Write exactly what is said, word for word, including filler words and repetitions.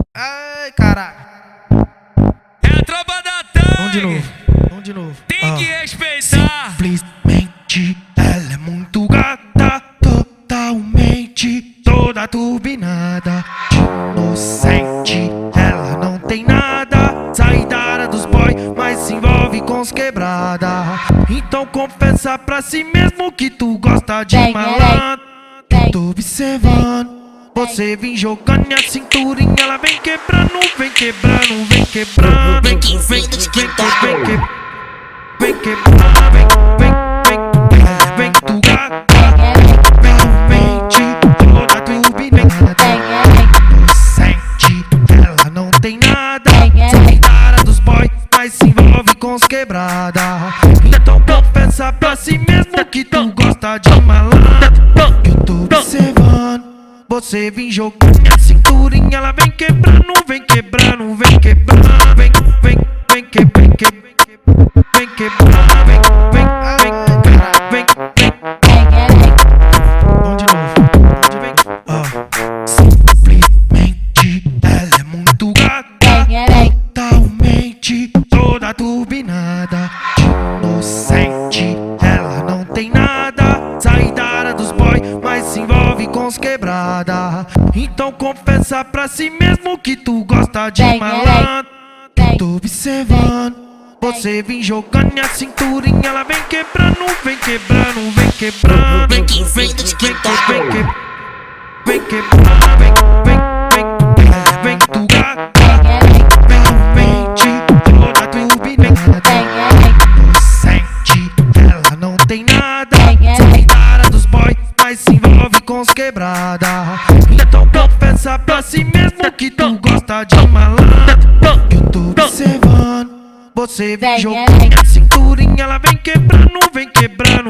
Ai, caralho. É a tropa da Tangue. Vamos de novo, vamos de novo. Tem Ah. que respeitar. Simplesmente ela é muito gata, totalmente toda turbinada, inocente, ela não tem nada, sai da área dos boy, mas se envolve com os quebrada. Então confessa pra si mesmo que tu gosta de Vem, malandro. vem, Tô observando você vem jogando minha cinturinha, ela vem quebrando, vem quebrando, vem quebrando, vem, vem, vem, vem, vem, que, vem quebrando, vem, vem, vem, ela vem tu gata, vem, mente, toda turbinada, inocente, ela não tem nada, sai da área dos boy, mas se envolve com os quebrada. Então confessa pra si mesmo que tu gosta de malandro, que eu tô observando. Você vem jogando minha cinturinha, ela vem quebrando, vem quebrando, vem quebrando, vem, vem, vem que, vem que, vem quebrando, vem, vem, vem, vem, vem. Vamos de novo, vem, ó. Simplesmente ela é muito gata, totalmente toda turbinada, inocente, ela não tem nada, sai da área dos boy, mas se envolve com os quebrada. Então confessa pra si mesmo que tu gosta de malandro, que tô observando. Você vem jogando minha cinturinha, ela vem quebrando, vem quebrando, vem quebrando, vem, vem, vem, vem, vem, vem quebrando, vem, vem, vem, ela vem tu gata, vem, mente, toda turbinada, inocente, ela não tem nada, sai da área dos boy, mas se envolve com os quebrada. Então confessa pra si mesmo que tu gosta de malandro, que eu tô observando. Você vem jogando minha cinturinha, ela vem quebrando, vem quebrando,